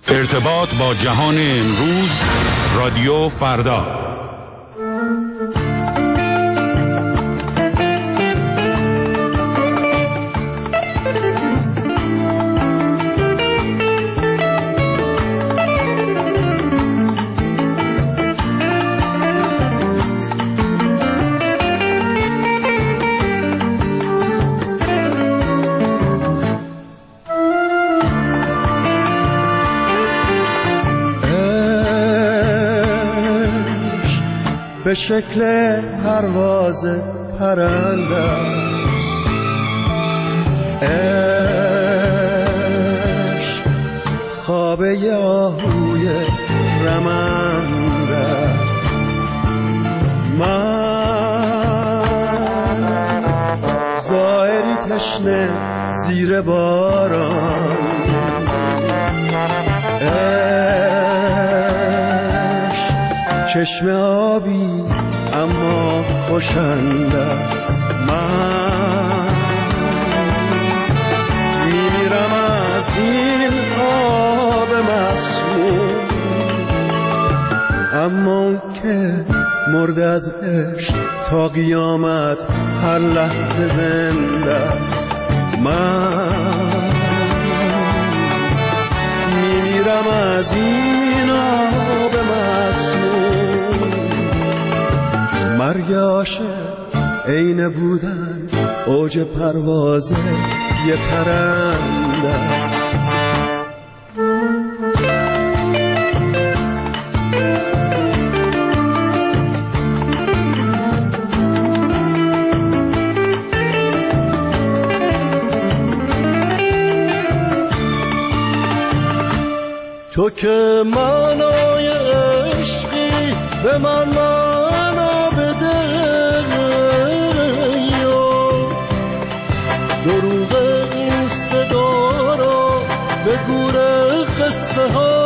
ارتباط با جهان امروز، رادیو فردا. به شکل پرواز پرنده است، عشق خواب آهوی رمنده است. من زائری تشنه زیر باران، چشم آبی اما خوشنده است. من میمیرم از این آب مسموم، اما اون که مرد از عشق تا قیامت هر لحظه زنده است. من میمیرم از این آب مسموم. مرگ عاشق عین بودن اوج پرواز یه پرنده است. تو که معنای عشقی به من معنا بده، دروغ این صدا را به گور قصه ها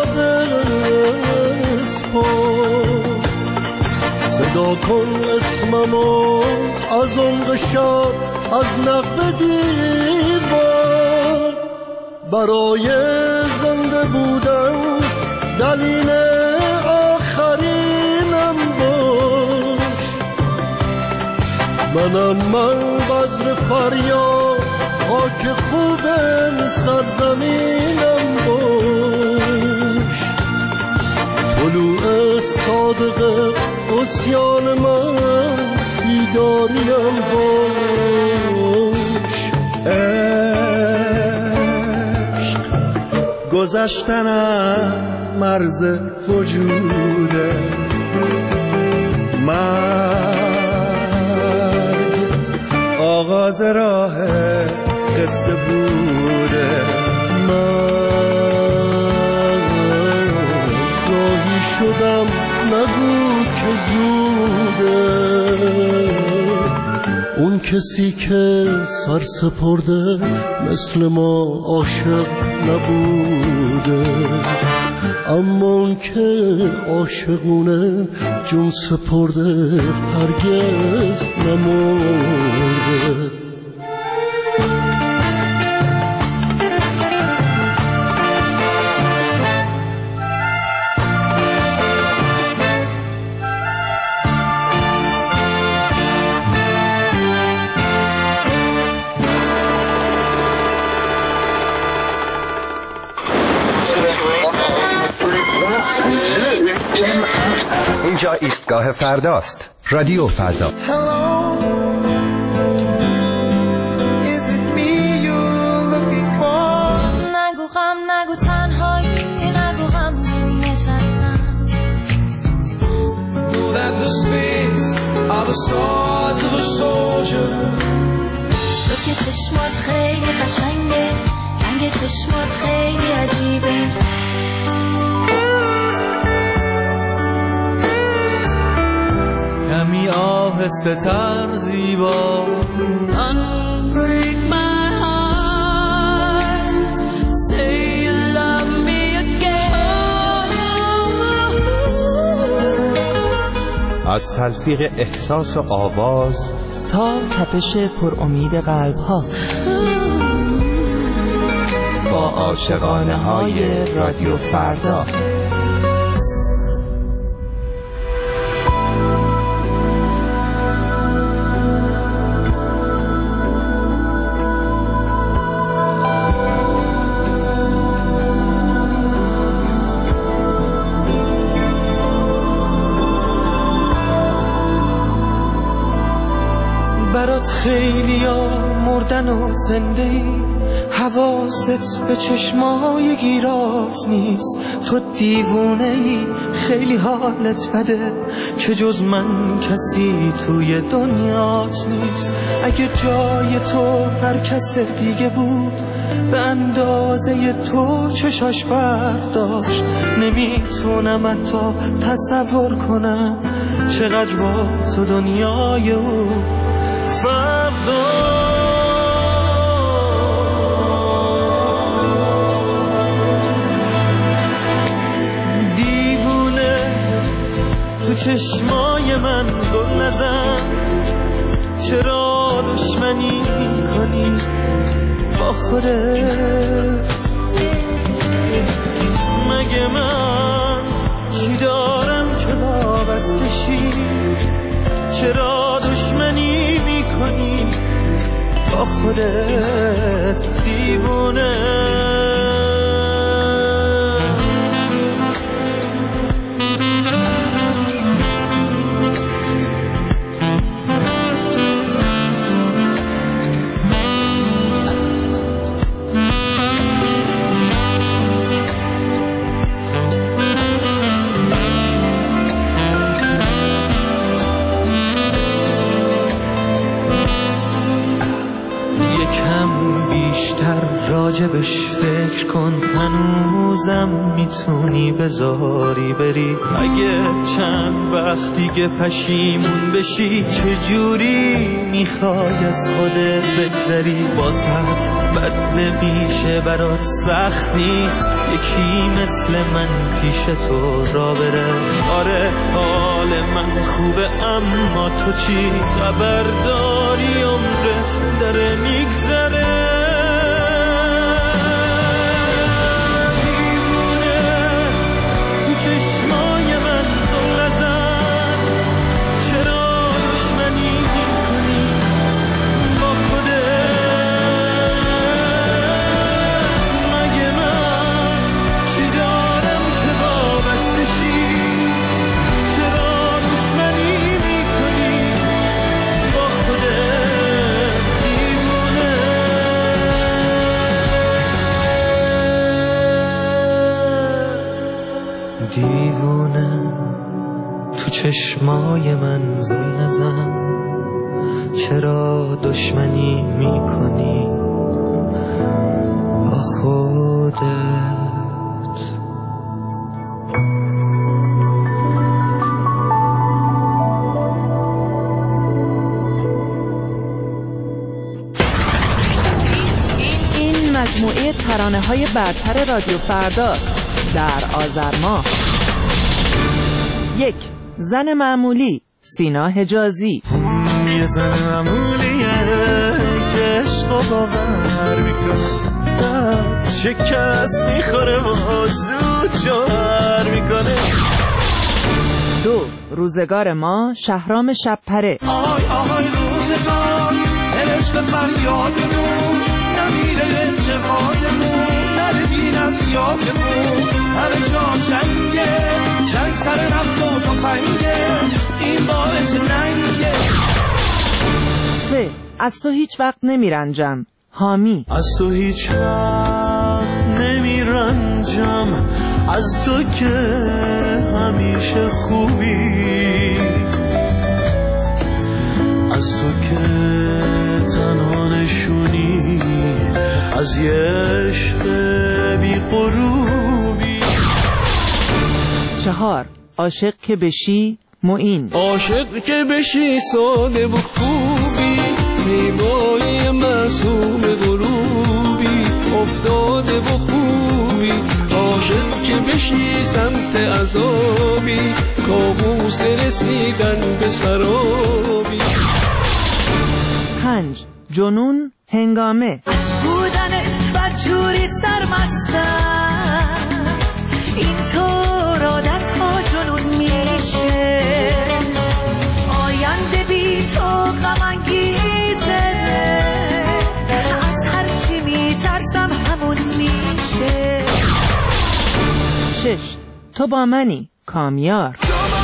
بسپار. صدا کن اسممو از عمق شب، از نقب دیوار. برای زنده بودن دلیل آخرینم باش. من بذر فریاد خاک خوب سرزمینم باش. طلوع صادق عصیان من بیداریم باش. گذشتن از مرز وجوده، مرگ آغاز راه قصه بوده. من راهی شدم نگو که زوده، اون کسی که سر سپرده مثل ما عاشق نبوده، اما اون که عاشقونه جون سپرده هرگز نمرده. اینجا ایستگاه فرداست، رادیو فردا. نگو غم، نگو تنهایی، نگو غم نشستم. تو که چشمات خیلی قشنگه، رنگ چشمات خیلی عجیبه. کمی آهسته تر زیبا. Unbreak my heart, say you love me again. از تلفیق احساس و آواز تا تپش پر امید قلب ها، با عاشقانه های رادیو فردا. برات خیلیا مردن و زنده ای، حواست به چشمای گیرات نیست. تو دیوونه ای، خیلی حالت بده که جز من کسی توی دنیات نیست. اگه جای تو هر کس دیگه بود به اندازه تو چشاش برق داشت، نمیتونم حتی تصور کنم چقدر با تو دنیای او فردا. دیوونه تو چشمای من گل نزن، چرا دشمنی کنی با خودت؟ مگه من چی دارم که وابسته شی؟ چرا دشمنی میکنی با خودت دیوونه؟ راجبش فکر کن، هنوزم میتونی بذاری بری. اگه چند وقت دیگه پشیمون بشی، چجوری میخوای از خودت بگذری؟ بازت بد نمیشه، برات سخت نیست یکی مثل من پیش تو را بره. آره حال من خوبه، اما تو چی خبر داری؟ عمرت داره میگذره. دیوونه تو چشمای من زل نزن، چرا دشمنی میکنی با خودت؟ این مجموعه ترانه‌های برتر رادیو فرداست. در آذر ماه 1. زن معمولی، سینا حجازی. یه زن معمولیه که عشق و باور میکنه، شکست میخوره و زود جوهر میکنه. 2. روزگار ما، شهرام شبپره. آهای آهای روزگار، عشق فریادمون نمیره اعتقادمون، نره دین از یادمون، همه جا جنگه، جنگ سر نفت و تفنگه، این باعث ننگه. 3. از تو هیچ وقت نمیرنجم، حامی. از تو هیچ وقت نمیرنجم، از تو که همیشه خوبی، از تو که تنها نشونی از یه عشق بی غروبی. 4. عاشق که بشی، معین. عاشق که بشی ساده و خوبی، زیبایی معصوم غروبی، افتاده و خوبی. عاشق که بشی سمت عذابی، کابوس رسیدن به سرابی. 5. جنون هنگامه. از بودنت بدجوری سرمست 6. تو با منی کامیار.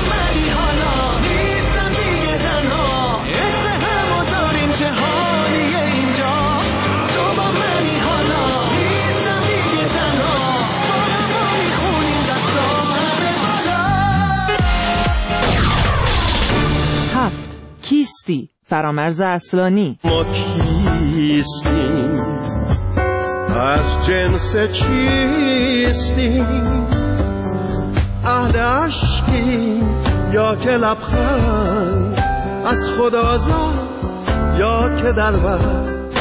کیستی فرامرز اصلانی. ما کیستیم، از جنس چیستیم، اهل عشقیم یا که لبخند، از خدا زاد یا که دلبر.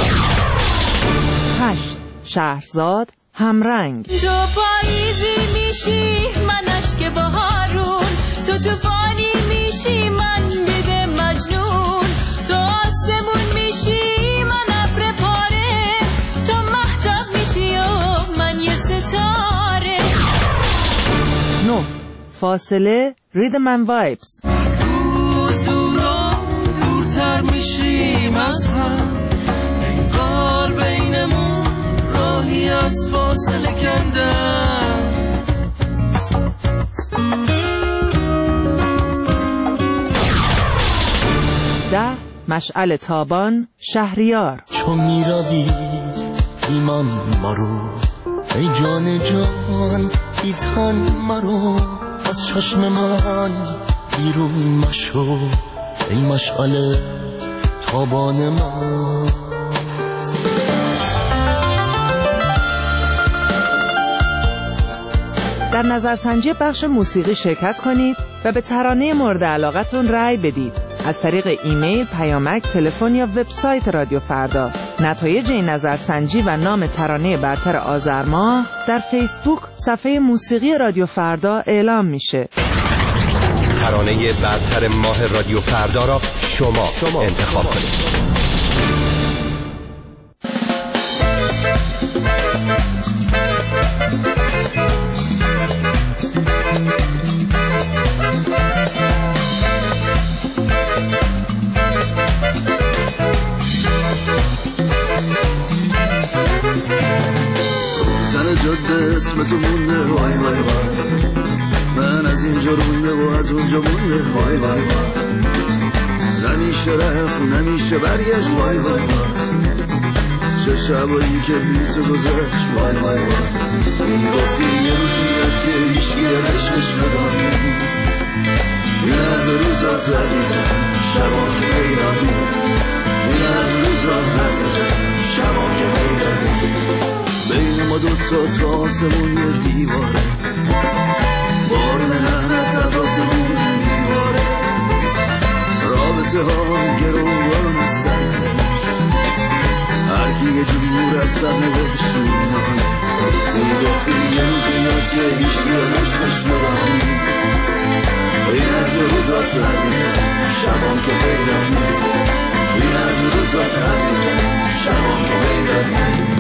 8. شهرزاد همرنگ. تو پاییزی میشی من اشک بهارون، تو طوفانی میشی من بید مجنون، تو آسمون میشی من ابر پاره، تو مهتاب میشی و من یه ستاره. 9. فاصله ریدمن وایبز. روز دورتر میشیم از هم، انگار بینمون راهی از فاصله کندم. 10. مشعل تابان شهریار. چون میروی ایمان مرو، ای جان جان ای تن مرو، از چشم من بیرون مشو، ای مشعل تابان من. در نظرسنجی بخش موسیقی شرکت کنید و به ترانه مورد علاقتون رأی بدید از طریق ایمیل، پیامک، تلفن یا وبسایت رادیو فردا. نتایج این نظرسنجی و نام ترانه برتر آذر ماه در فیسبوک صفحه موسیقی رادیو فردا اعلام میشه. ترانه برتر ماه رادیو فردا را شما انتخاب کنید. زن جاده اسم تو مونده وای وای وای، من از اینجا رونده و از اونجا مونده وای وای وای، نمیشه رفت نمیشه برگشت وای وای وای، چه شبایی که بی تو گذشت وای وای وای. میگفتی یه روز میاد که هیچکی عشقش نداری، این از روزات عزیزم شبا که بیداری، این از روزات عزیزم شبا که بیداری. بین ما دوتا تا آسمون یه دیواره، بارون لعنت از آسمون میباره، رابطه ها گروان سرنوشت، هر کی یه جور از سرنوشت میمانه. میگفتی یه روز میاد که هیچکی از عشقش جدا نیست، این از روزات عزیزم شبان که بیداری، این از روزات عزیزم شبان که بیداری.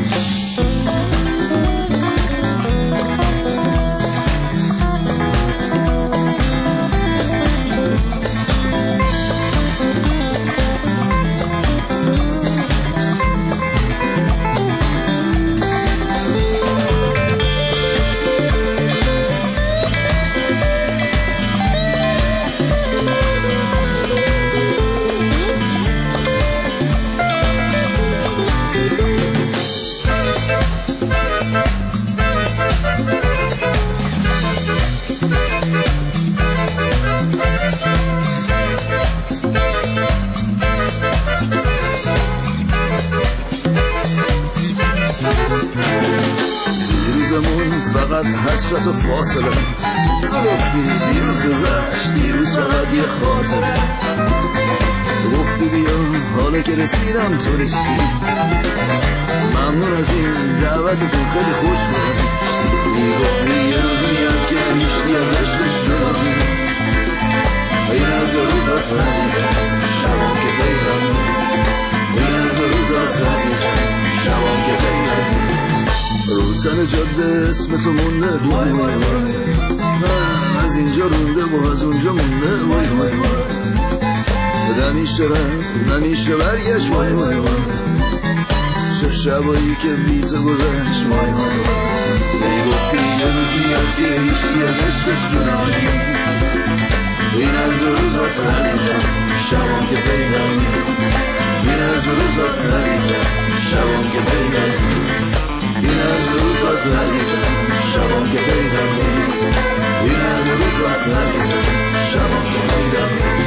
دیروزمون فقط حسرت و فاصله، تو گفتی دیروز گذشت دیروز فقط یه خاطره، گفتی بیا حالا که رسیدم تو رسیدی، ممنون از این دعوتتون خیلی خوش بود. میگفتی یه روز میاد که هیچکی از عشقش جدا نیست، این از روزات عزیزم شبان که بیداری، این از روزات عزیزم شبان که بیداری. رو تن جاده اسم تو مونده وای وای وای، من از اینجا رونده و از اونجا مونده وای وای وای، نمیشه رفت نمیشه برگشت وای وای وای، چه شبایی که بی تو گذشت وای وای وای. میگفتی یه روز میاد که هیچکی عشقی از عشقش گناهی این از روزات عزیزم شبام که پیدم این از روزات عزیزم شبام که پیدم این از روزات عزیزم شبام که پیدم این از روزات عزیزم شبام که پیدم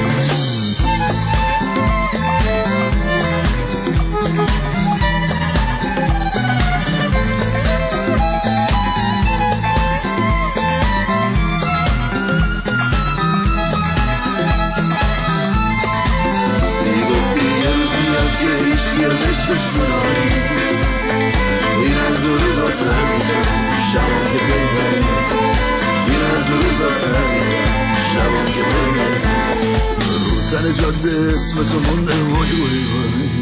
عشقی از عشقش گناهی این از روزات عزیزم شبام که پیدم این از روزات عزیزم شبام که پیدم رو تن جاده اسم تو مونده وای وای وای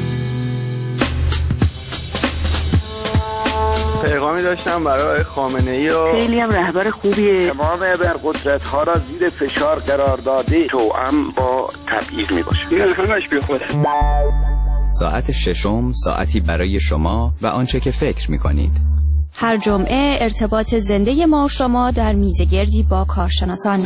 پیغامی داشتم برای خامنه‌ای و خیلی هم رهبر خوبیه. تمام ابرقدرت‌ها را زیر فشار قرار داده توأم با تبعیض میباشه. این همش بی خوده. ساعت ششم ساعتی برای شما و آنچه که فکر می‌کنید. هر جمعه ارتباط زنده ما و شما در میزگردی با کارشناسان.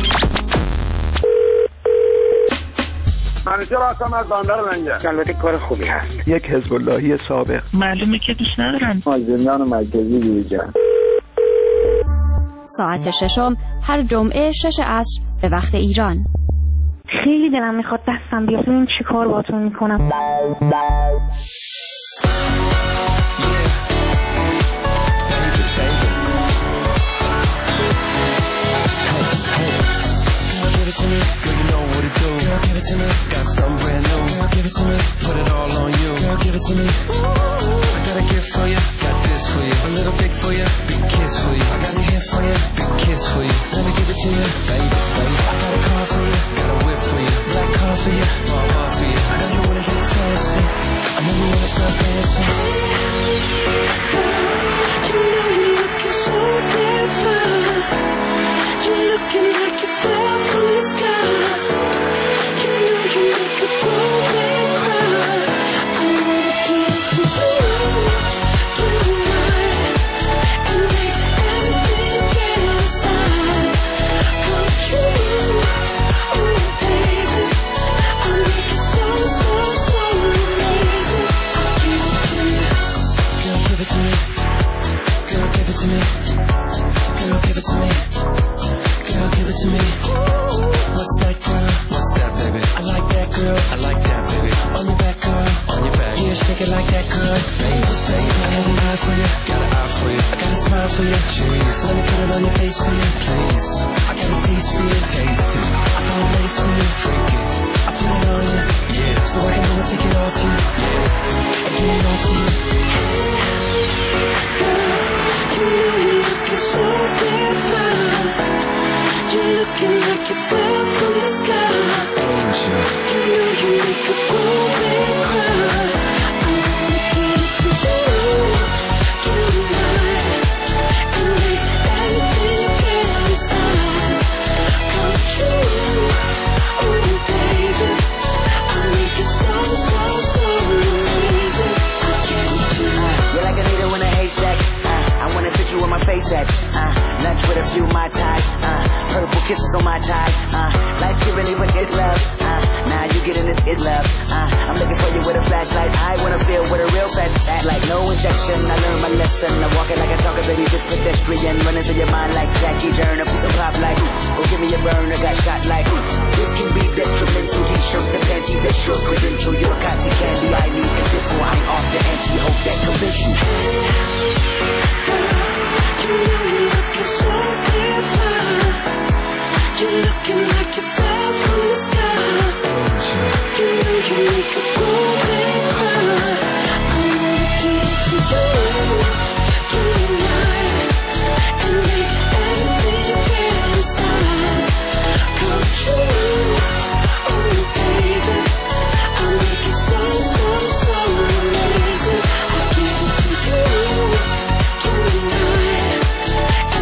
منیجر هستم از بندر لنگر. البته کار خوبی هست. یک حزب اللهی سابق. معلومه که دوست ندارن. زندان مرکزی بیرجن. ساعت ششم هر جمعه 6 عصر به وقت ایران. خیلی دلم میخواد دستم بیاد ببین چی کار باهاتون میکنم. Give it to me, girl, you know what it do. Girl, give it to me, got something brand new. Girl, give it to me, put it all on you. Girl, give it to me. Ooh, I got a gift for you, got this for you. A little big for you, big kiss for you. I got a hit for you, big kiss for you. Let me give it to you, baby, baby. I got a car for you, got a whip for you. Black car for you, my heart for you. I know you wanna get fancy, I know you wanna start dancing. Girl, you know you're looking so damn fine. You're looking like you fell from the sky. You know you make a grown man cry. I wanna give to you tonight and make everything fantasize come true. Oh baby, I'll make it so amazing. I'll give it to you. Girl, give it to me. Girl, give it to me. Girl, give it to me. Girl, give it to me. What's that, girl? What's that, baby? I like that, girl. I like that, baby. On your back, girl. On your back. Yeah, shake it like that, girl. Baby, baby. I got an eye for you. Got an eye for you. I got a smile for you. Cheese. Let me put it on your face for you, please. I got a taste for you. Taste it. I got a lace for you. Freak it. I put it on you. Yeah. So I can go and take it off you. Yeah. And get it off to you. Girl, you know you're looking so damn fine. You're looking like you fell from the sky. Angel. You know you make a grown man cry. I wanna give to you tonight and make everything fantasize come true. Oh baby, I'll make it so amazing. I can't do it. You're like a needle in a haystack. I wanna fit you where my face at. Lunch with a few my ties. Purple kisses on my tie. Life giving even is love. Now you getting this is love. I'm looking for you with a flashlight. I wanna feel with a real fat chat. Like no injection. I learned my lesson. I walk it like I talk it, baby. This pedestrian running through your mind like Jackie Turner. A piece of pop like, go give me a burner. Got shot like, this can be detrimental. T-shirt to panty, that's your credential. You're cotton candy. I need this so I'm off the NC. Hope that convince you. You know you're looking so damn fine. You're looking like you fell from the sky. You know you make a grown man cry. I wanna give to you tonight and make everything fantasize come true. Oh baby, I'll make it so amazing. I'll give it to you tonight.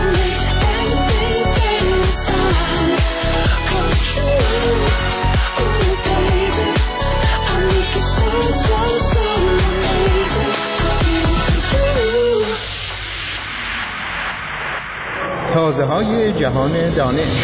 تازه‌های جهان دانش.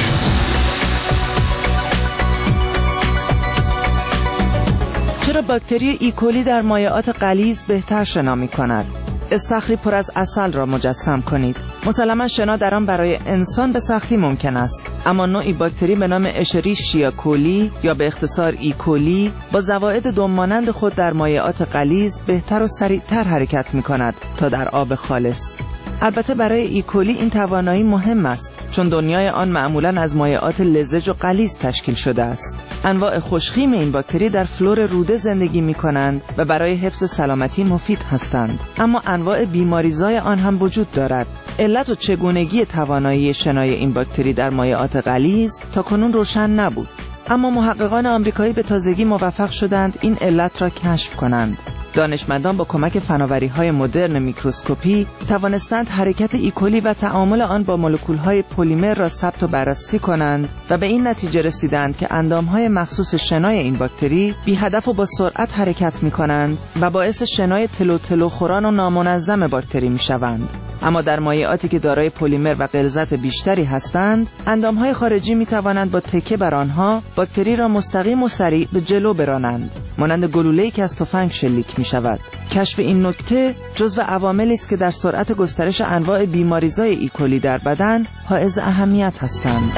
چرا باکتری ایکولی در مایعات غلیظ بهتر شنا می‌کند؟ استخری پر از عسل را مجسم کنید. مسلماً شنا در آن برای انسان به سختی ممکن است، اما نوعی باکتری به نام اشریشیا کولی یا به اختصار ایکولی با زوائد دم‌مانند خود در مایعات غلیظ بهتر و سریعتر حرکت می‌کند تا در آب خالص. البته برای ایکولی این توانایی مهم است، چون دنیای آن معمولاً از مایعات لزج و غلیظ تشکیل شده است. انواع خوشخیم این باکتری در فلور روده زندگی می‌کنند و برای حفظ سلامتی مفید هستند، اما انواع بیماریزای آن هم وجود دارد. علت و چگونگی توانایی شنای این باکتری در مایعات غلیظ تاکنون روشن نبود، اما محققان آمریکایی به تازگی موفق شدند این علت را کشف کنند. دانشمندان با کمک فناوری‌های مدرن میکروسکوپی توانستند حرکت ایکولی و تعامل آن با مولکول‌های پلیمر را ثبت و بررسی کنند و به این نتیجه رسیدند که اندام‌های مخصوص شنای این باکتری بی هدف و با سرعت حرکت می‌کنند و باعث شنای تلو خوران و نامنظم باکتری می‌شوند. اما در مایعاتی که دارای پلیمر و غلظت بیشتری هستند، اندام‌های خارجی می‌توانند با تکیه بر آنها باکتری را مستقیم و سریع به جلو برانند، مانند گلوله‌ای که از تفنگ شلیک می‌شود. کشف این نکته جزو عواملی است که در سرعت گسترش انواع بیماریزای ایکولی در بدن حائز اهمیت هستند.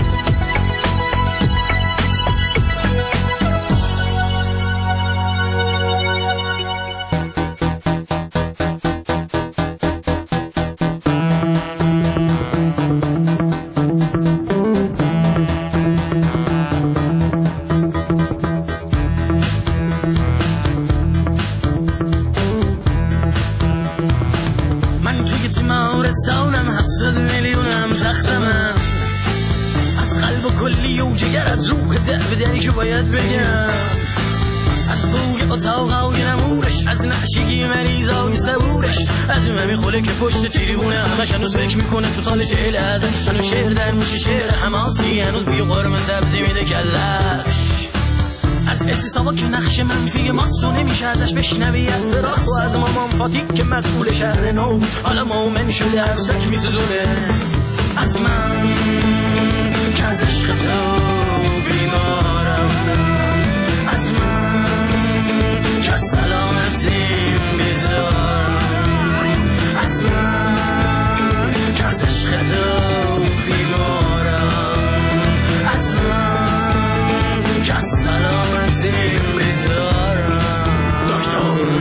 که پشت تریبونه همش هنوز فکر میکنه تو سال 40 ازش، هنوز شعر در میشه شعر حماسی، هنوز بوی قرمه سبزی میده کلش. از استثابا که نقش منفی ماسو نمیشه ازش بشنوی، از فراخ و از مامان فاتی که مسئول شهر نو حالا مومن شده عروسک میسوزونه. از من که از عشق تو بیمارم، از من که از سلامتیم بیزارم، از من که از عشق تو بیمارم، از من که از سلامتیم بیزارم. دکتر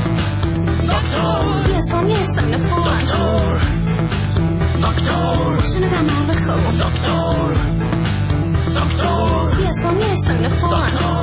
دکتر بیاسم یستم نفون دکتر دکتر شنو دمار بخون دکتر دکتر بیاسم یستم نفون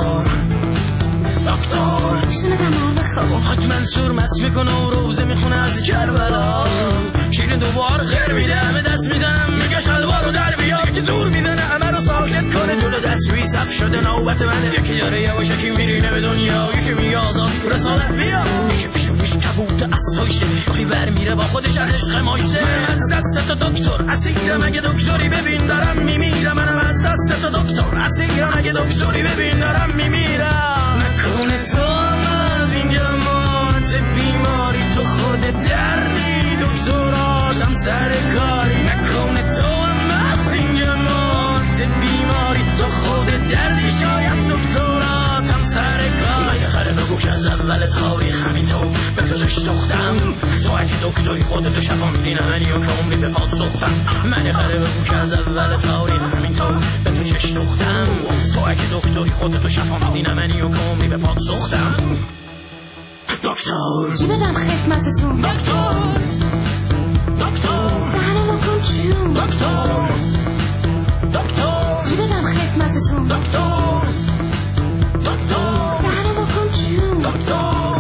دکتر شنو دمار بخون. حاج منصور مست میکنه و روزه میخونه از کربلا، شیر دوبار خیر میده همه دست میزنم میگه شلوارو در بیا، یکی دور میزنه همه رو ساکت کنه جلو دستوی صف شده نوبت منه، یکی داره یواشکی میرینه به دنیا، یکی میگه آزاد رسالت بیا، یکی پیشونیش کبوت اسایشه یکی بر میره با خودش از عشق ماشته. منم از دست تو دکتر اسیرم اگه دکتری ببین دارم میمیرم، منم از دست تو دکتر اسیرم اگه دکتری ببین دارم میمیرم. نکنه تو از اینجا مات بیماری تو خود دردی دکتراتم سر کاری، نکنه تو از اینجا مات بیماری تو خود دردی شاید دکتراتم سر کاری. من یه خره بگو که از اول تاریخ همین تو به تو چش دختم، تو اگه دکتری خودتو شفا میدینه منی و که عمری به پاد سختم. من یه خره بگو که از اول تاریخ همین تو به تو چش دختم، تو اگه دکتری خودتو شفا میدینه منی و که عمری به پاد سختم. دکتر چی بدم خدمتتون دکتر دکتر بهنه کن چیون دکتر دکتر چی بدم خدمتتون دکتر دکتر بهنه کن چیون دکتر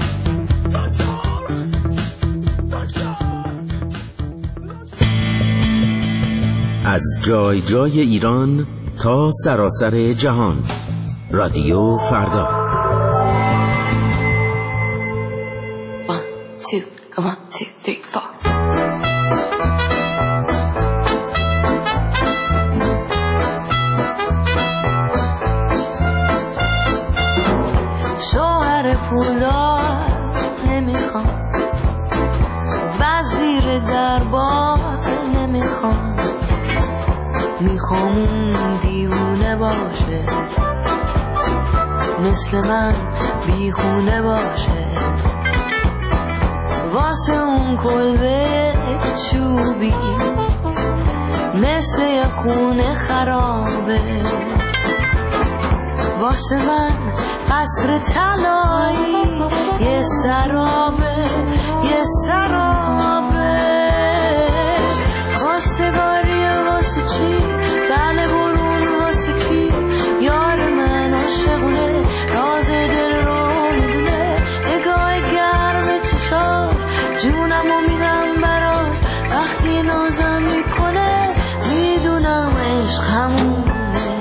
از جای جای ایران تا سراسر جهان، رادیو فردا. 1, 2, 3, 4. شوهر پولدار نمیخوام، وزیر دربار نمیخوام، میخوام اون دیوونه باشه، مثل من بیخونه باشه، واسه اون کلبه چوبی مثل یه خونه خرابه، واسه من قصر طلایی یه سرابه، یه سرابه. خواستگاری واسه چی؟ بله برون واسه کی؟ یار من عاشقونه، راز دل رو میدونه، نگاه گرم چشاش جونمو میدم براش، وقتی نازم میکنه میدونم عشق همونه.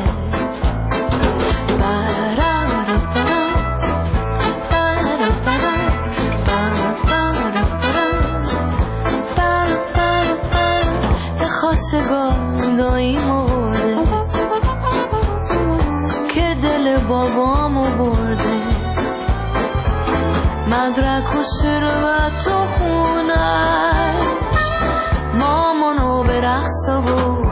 خواستگاری مرده که دل بابامو برده، مدرک و ثروت و خونش مامانو به رقص برده.